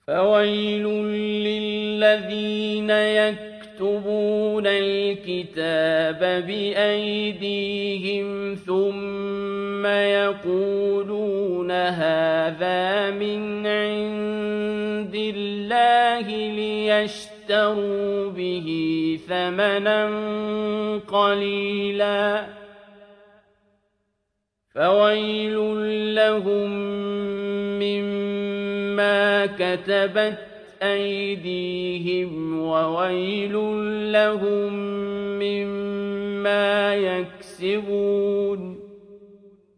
فويل للذين يكتبون الكتاب بأيديهم ثم يقولون هذا من عند الله ليشتروا به ثمنا قليلا فويل لهم مما كتبت أيديهم وويل لهم مما يكسبون